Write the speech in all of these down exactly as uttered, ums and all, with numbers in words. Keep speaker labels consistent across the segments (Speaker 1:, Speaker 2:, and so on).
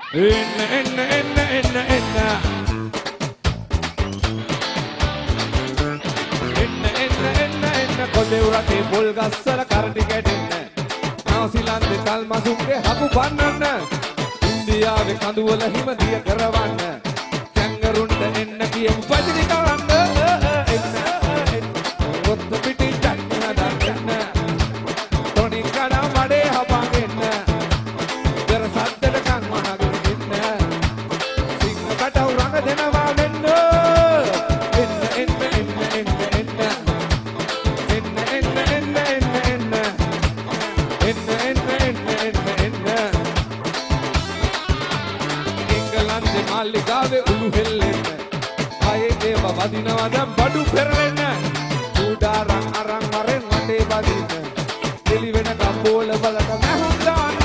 Speaker 1: එන්න එන්න එන්න එන්න එන්න එන්න එන්න එන්න එන්න කොදේ උරටේ පොල් ගස්වල කරටි කැඩෙන්න නවසීලන්තේ තල්මසුන්ගේ හපු පන්නන්න ඉන්දියාවේ කඳුවල හිමදිය කරවන්න කැංගරුන්ට එන්න කියමු පදිරි කරන්න එන්න එන්න රොත් පිටි චට්නි හදන්න තොණි කඩ මඩේ හපන් එන්න පෙර සද්දට කන් වහගෙන ඉන්න සිංහ කටව රඟ දෙනවා මෙන්න එන්න එන්න එන්න එන්න එන්න එන්න එන්න එන්න එන්න එන්න එන්න එන්න එන්න එන්න එන්න එංගලන්තේ මාලිගාවේ උළු හෙල්ලෙන්න ආයේ ඒව වදිනවා දැන් බඩු පෙරලෙන්න උඩාරන් අරන් වරෙන් වටේ බදින්න එලි වෙන කම්බෝල වලට මහුම් දාන්න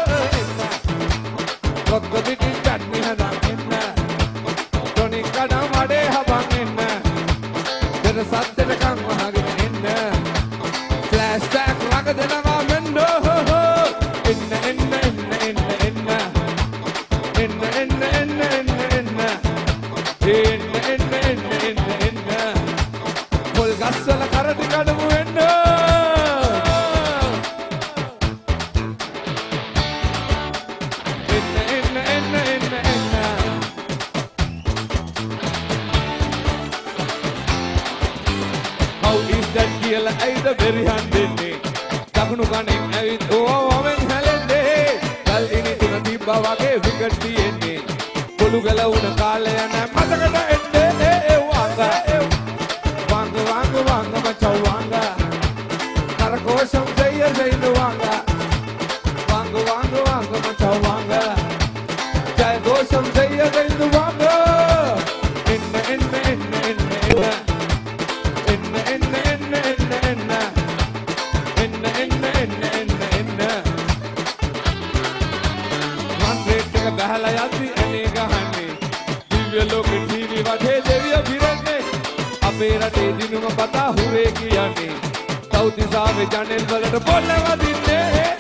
Speaker 1: රොත් පිටි චට්නි හදන් එන්න තොණි කඩ මඩේ හබන් එන්න පෙර සද්දට කන් වහගෙන එන්න ෆ්ලෑෂ් බෑක් ළඟ දෙනවා මෙන්න එන්න එන්න එන්න එන්න එන්න එන්න එන්න එන්න එන්න එන්න එන්න එන්න එන්න එන්න එන්න පොල් ගස්වල කරටි කඩමු එන්න එන්න එන්න එන්න එන්න එන්න How is that කියලා ඇයිද බෙරිහන් දෙන්නේ දකුණු කණෙන් ඇවිත් ඕවවෙන් හැලෙන්නේ ගල් ඉනි තුන තිබ්බා වගේ විකට් තියෙන්නේ පොළු ගලවුන කාලය නැ මතකට එන්නේ ඒ වංග වංග වංග වංග මචෝ වංග කරකෝෂම් දෙය දෙයින වංග වංග වංග වංග මචෝ වංග ජය ഘോഷം දෙය දෙයින වංග එන්න එන්න එන්න එන්න එන්න එන්න එන්න එන්න එන්න එන්න එන්න එන්න එන්න එන්න එන්න රන් රේට් එක ගහලා යද්දි එනේ ගහන්නේ දිව්‍ය ලෝකේ ටීවී වටේ දෙවිය පිරන්නේ අපේ රටේ දිනුම පතා හුරේ කියන්නේ තව් දිසාවේ ජනෙල් වලට පොළ වදින්නේ